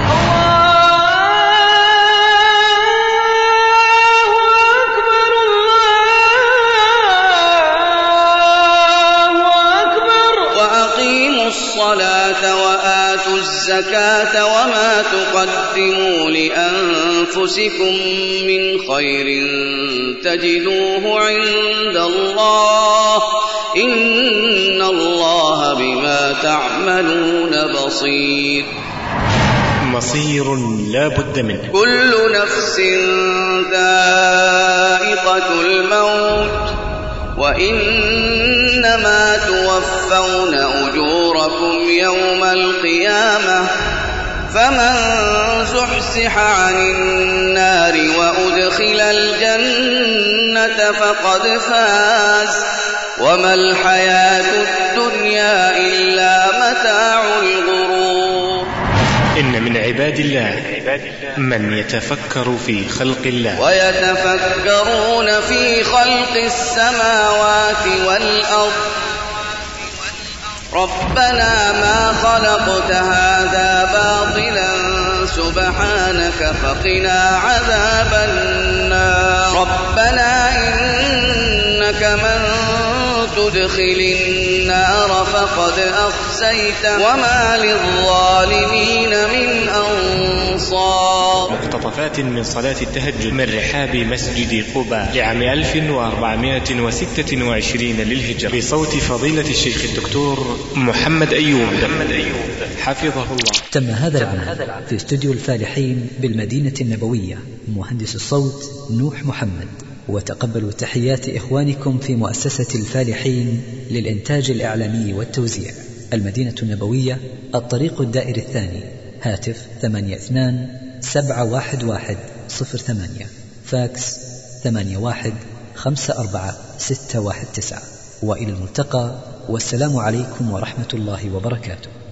الصلاة وآتوا الزكاة وما تقدموا لأنفسكم من خير تجدوه عند الله إن الله بما تعملون بصير. مصير لا بد منه. كل نفس ذائقة الموت وإنما توفون أجوركم يوم القيامة فمن زحزح عن النار وأدخل الجنة فقد فاز وما الحياة الدنيا إلا متاع الغرور. إن من عباد الله من يتفكر في خلق الله ويتفكرون في خلق السماوات والأرض ربنا ما خلقت هذا باطلا سبحانك فقنا عذاب النار. ربنا إنك من تدخل النار فقد أخزيته وما للظالمين من أنصار. مقتطفات من صلاة التهجد من رحاب مسجد قباء لعام ألف وأربعمائة وستة وعشرين للهجرة بصوت فضيلة الشيخ الدكتور محمد أيوب حفظه الله. تم هذا العمل في استوديو الفالحين بالمدينة النبوية. مهندس الصوت نوح محمد. وتقبلوا تحيات إخوانكم في مؤسسة الفالحين للإنتاج الإعلامي والتوزيع، المدينة النبوية، الطريق الدائري الثاني، هاتف ثمانية اثنان سبعة واحد واحد صفر ثمانية، فاكس ثمانية واحد خمسة أربعة ستة واحد تسعة. وإلى الملتقى، والسلام عليكم ورحمة الله وبركاته.